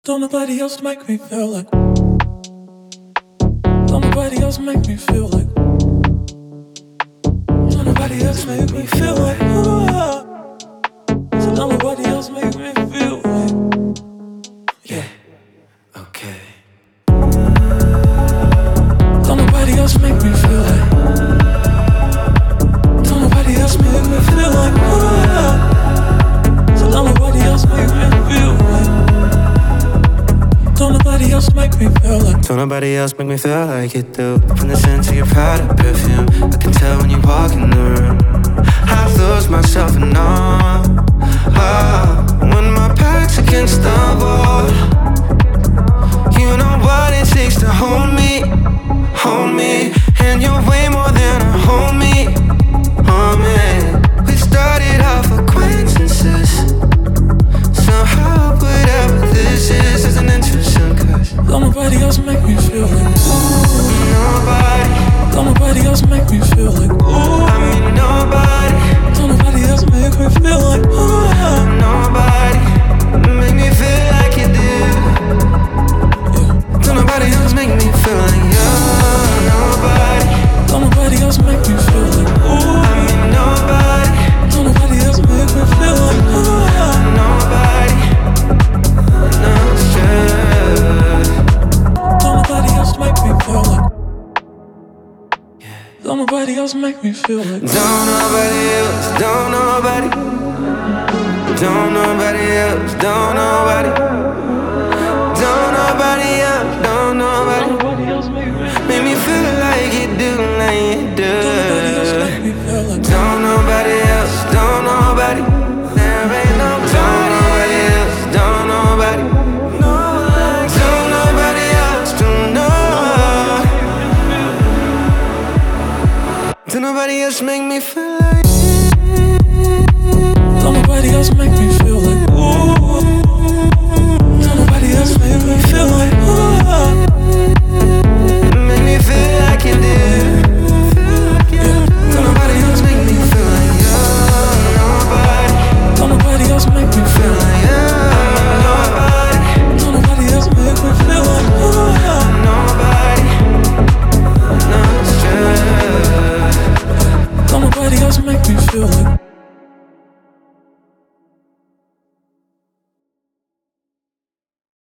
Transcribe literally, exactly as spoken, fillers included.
Don't nobody else make me feel like. Don't nobody else make me feel like. Don't nobody else make me feel like. Ooh, ah. So don't nobody else make me feel like. Yeah, okay. Don't nobody else make me feel like. Don't nobody else make me feel like. Ooh, ah. So don't nobody else make me feel like. Don't nobody else make me feel like. Don't nobody else make me feel like you do. From the scent to your product perfume, I can tell when you walk in the room. I lose myself in awe. Oh, when my back's against the wall, you know what it takes to hold me, hold me. And you're way more than a homie, oh man. We started off acquaintances. Somehow whatever this is is an interest, cause don't nobody else make me feel like. Nobody. Don't nobody else make me feel like. Ooh, I mean nobody. Don't nobody else make me feel like. Ooh, nobody make me feel like you do. Yeah. Don't nobody else make me feel like you. Nobody. Don't nobody else make me feel like. Ooh, I mean nobody. Don't nobody else make me feel like. Ooh, nobody. No stress. Don't nobody else make me feel like. Don't nobody else make me feel like. Don't nobody else, don't nobody. Don't nobody else, don't nobody. Don't nobody else, don't nobody. Don't nobody else make me Make me feel like you do, like you do. Don't nobody else make me feel like. Don't nobody else, don't nobody. There ain't nobody else, don't nobody. Don't nobody else, don't nobody. Don't nobody else make me feel like. Don't nobody else make me feel like.